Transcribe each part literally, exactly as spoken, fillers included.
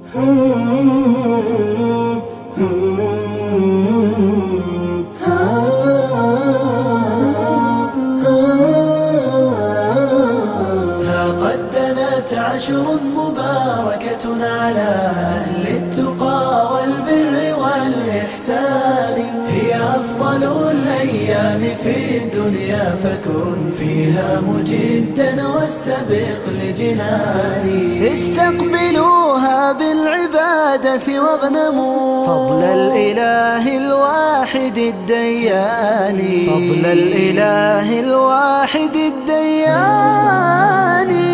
قد دنت عشر مباركة على أهل التقى والبر والإحسان، هي أفضل الأيام في الدنيا فكن فيها مجدا واستبق لجناني. استقبلوها بالعبادة واغنموا فضل الإله الواحد الديان، فضل الإله الواحد الديان.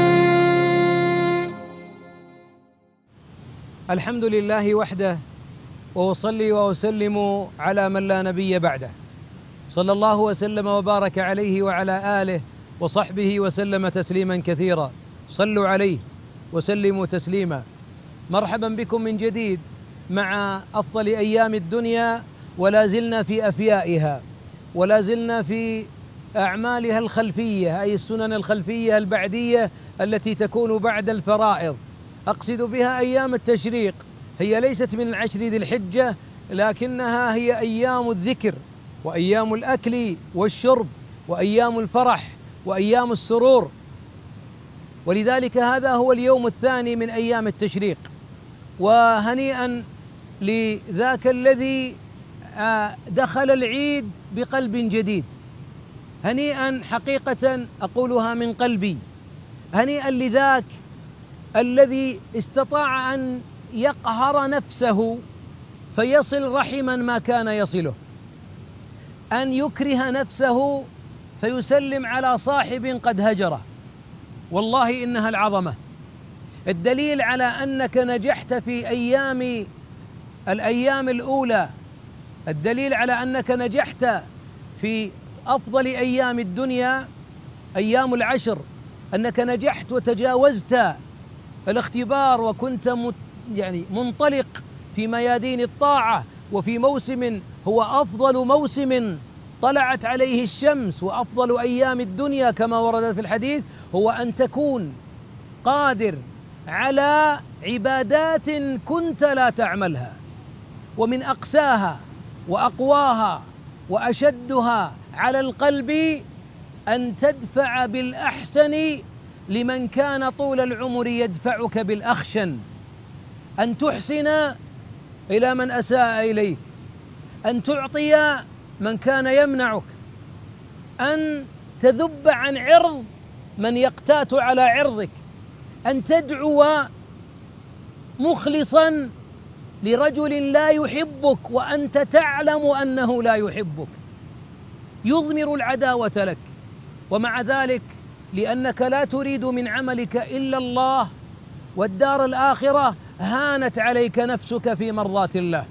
الحمد لله وحده، وأصلي وأسلم على من لا نبي بعده، صلى الله وسلم وبارك عليه وعلى آله وصحبه وسلم تسليما كثيرا. صلوا عليه وسلموا تسليما. مرحبا بكم من جديد مع أفضل أيام الدنيا، ولا زلنا في أفيائها، ولا زلنا في أعمالها الخلفية، أي السنن الخلفية البعدية التي تكون بعد الفرائض. أقصد بها أيام التشريق، هي ليست من العشر ذي الحجة، لكنها هي أيام الذكر وأيام الأكل والشرب وأيام الفرح وأيام السرور، ولذلك هذا هو اليوم الثاني من أيام التشريق. وهنيئا لذاك الذي دخل العيد بقلب جديد، هنيئا حقيقة أقولها من قلبي، هنيئا لذاك الذي استطاع أن يقهر نفسه فيصل رحما ما كان يصله، أن يكره نفسه فيسلم على صاحب قد هجره. والله إنها العظمة. الدليل على أنك نجحت في أيام الأيام الأولى، الدليل على أنك نجحت في أفضل أيام الدنيا أيام العشر، أنك نجحت وتجاوزت الاختبار وكنت يعني منطلق في ميادين الطاعة، وفي موسم هو أفضل موسم طلعت عليه الشمس وأفضل أيام الدنيا كما ورد في الحديث، هو أن تكون قادر على عبادات كنت لا تعملها. ومن أقساها وأقواها وأشدها على القلب أن تدفع بالأحسن لمن كان طول العمر يدفعك بالأخشن، أن تحسن إلى من أساء إليك، أن تعطي من كان يمنعك، أن تذب عن عرض من يقتات على عرضك، أن تدعو مخلصا لرجل لا يحبك وأنت تعلم أنه لا يحبك، يضمر العداوة لك، ومع ذلك لأنك لا تريد من عملك إلا الله والدار الآخرة هانت عليك نفسك في مرضات الله.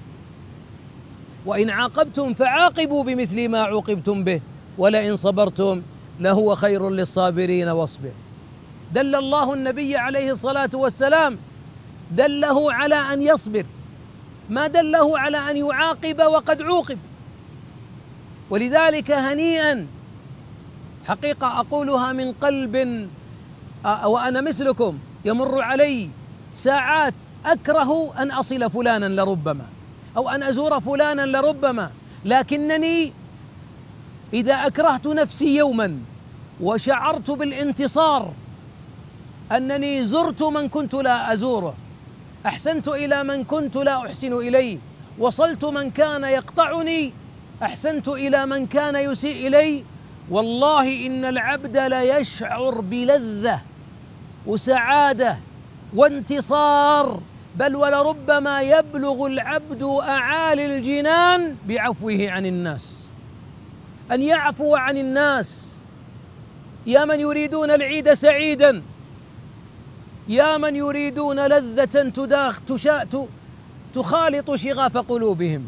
وإن عاقبتم فعاقبوا بمثل ما عوقبتم به ولئن صبرتم لهو خير للصابرين واصبر. دل الله النبي عليه الصلاة والسلام، دله على أن يصبر، ما دله على أن يعاقب وقد عوقب. ولذلك هنيئا، حقيقة أقولها من قلب، وأنا مثلكم يمر علي ساعات أكره أن أصل فلانا لربما، أو أن أزور فلانا لربما، لكنني إذا أكرهت نفسي يوما وشعرت بالانتصار أنني زرت من كنت لا أزوره، أحسنت إلى من كنت لا أحسن إليه، وصلت من كان يقطعني، أحسنت إلى من كان يسيء إلي، والله إن العبد ليشعر بلذة وسعادة وانتصار، بل ولربما يبلغ العبد أعالي الجنان بعفوه عن الناس، أن يعفو عن الناس. يا من يريدون العيد سعيدا، يا من يريدون لذة تداخ تشاء تخالط شغاف قلوبهم،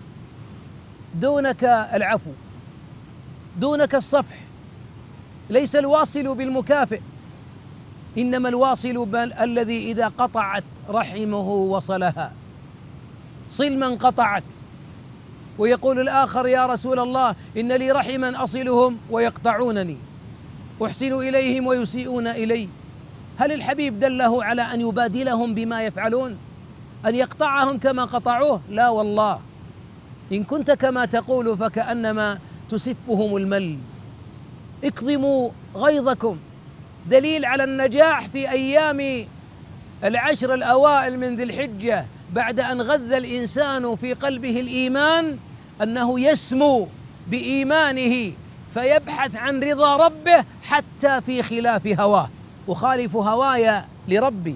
دونك العفو، دونك الصفح. ليس الواصل بالمكافئ، إنما الواصل بل الذي إذا قطعت رحمه وصلها. صل من قطعك. ويقول الآخر: يا رسول الله إن لي رحما أصلهم ويقطعونني، أحسن إليهم ويسيئون إلي، هل الحبيب دله على أن يبادلهم بما يفعلون، أن يقطعهم كما قطعوه؟ لا والله، إن كنت كما تقول فكأنما تسفهم المل. اكظموا غيظكم. دليل على النجاح في أيام العشر الأوائل من ذي الحجة بعد أن غذى الإنسان في قلبه الإيمان أنه يسمو بإيمانه فيبحث عن رضا ربه حتى في خلاف هواه. أخالف هواي لربي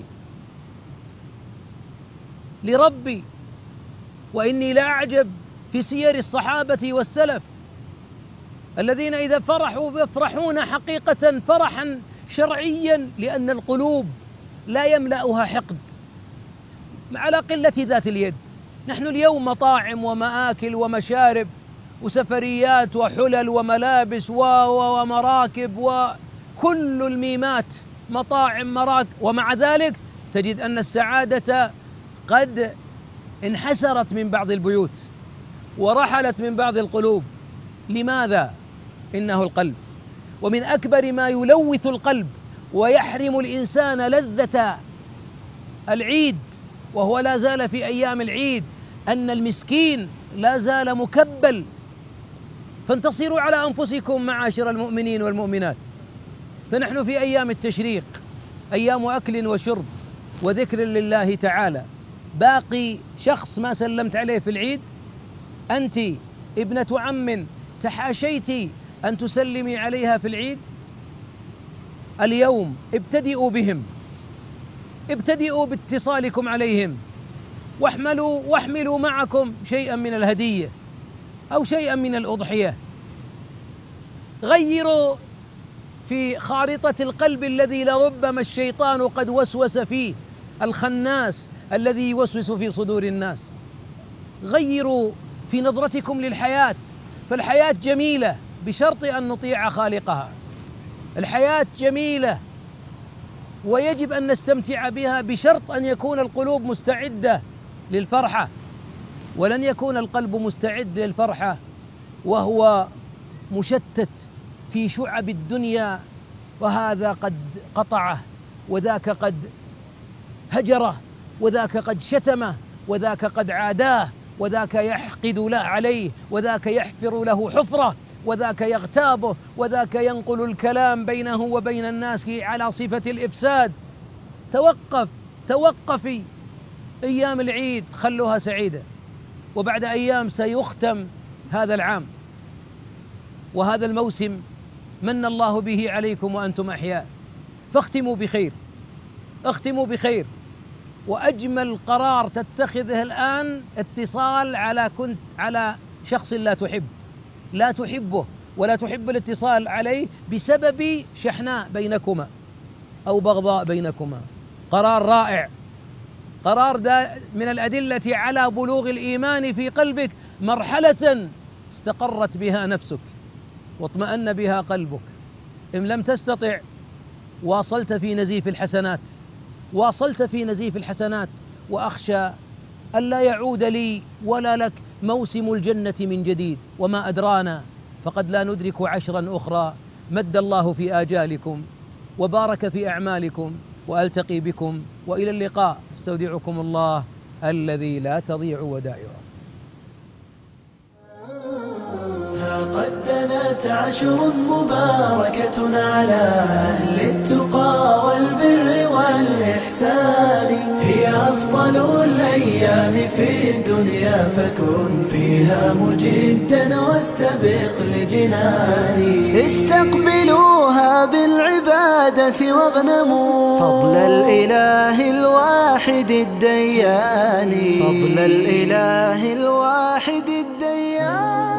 لربي وإني لأعجب في سير الصحابة والسلف الذين إذا فرحوا يفرحون حقيقة فرحا شرعيا، لأن القلوب لا يملأها حقد على قلة ذات اليد. نحن اليوم مطاعم ومآكل ومشارب وسفريات وحلل وملابس ومراكب وكل الميمات، مطاعم مراكب، ومع ذلك تجد أن السعادة قد انحسرت من بعض البيوت ورحلت من بعض القلوب. لماذا؟ إنه القلب. ومن أكبر ما يلوث القلب ويحرم الإنسان لذة العيد وهو لا زال في أيام العيد أن المسكين لا زال مكبل. فانتصروا على أنفسكم معاشر المؤمنين والمؤمنات. فنحن في أيام التشريق، أيام أكل وشرب وذكر لله تعالى. باقي شخص ما سلمت عليه في العيد؟ أنت ابنة عم تحاشيت أن تسلمي عليها في العيد؟ اليوم ابتدئوا بهم، ابتدئوا باتصالكم عليهم، واحملوا واحملوا معكم شيئا من الهدية أو شيئا من الأضحية. غيروا في خارطة القلب الذي لربما الشيطان قد وسوس فيه، الخناس الذي يوسوس في صدور الناس. غيروا في نظرتكم للحياة، فالحياة جميلة بشرط أن نطيع خالقها. الحياة جميلة ويجب أن نستمتع بها بشرط أن يكون القلوب مستعدة للفرحة. ولن يكون القلب مستعد للفرحة وهو مشتت في شعب الدنيا، وهذا قد قطعه وذاك قد هجره وذاك قد شتمه وذاك قد عاداه وذاك يحقد له عليه وذاك يحفر له حفرة وذاك يغتابه وذاك ينقل الكلام بينه وبين الناس على صفة الإفساد. توقف توقفي. أيام العيد خلوها سعيدة، وبعد أيام سيختم هذا العام وهذا الموسم من الله به عليكم وأنتم أحياء، فاختموا بخير، اختموا بخير. وأجمل قرار تتخذه الآن اتصال على كنت على شخص لا تحب لا تحبه ولا تحب الاتصال عليه بسبب شحناء بينكما أو بغضاء بينكما. قرار رائع، قرار من الأدلة على بلوغ الإيمان في قلبك، مرحلة استقرت بها نفسك واطمأن بها قلبك. إن لم تستطع واصلت في نزيف الحسنات واصلت في نزيف الحسنات وأخشى ألا يعود لي ولا لك موسم الجنة من جديد، وما أدرانا فقد لا ندرك عشرا أخرى. مد الله في آجالكم وبارك في أعمالكم، وألتقي بكم وإلى اللقاء. استودعكم الله الذي لا تضيع ودائعه. قد دنت عشر مباركة على أهل التقى والبر والإحسان، هي أفضل الأيام في الدنيا فكن فيها مجدا واستبق لجنان. استقبلوها بالعبادة واغنموا فضل الإله الواحد الديان، فضل الإله الواحد الديان.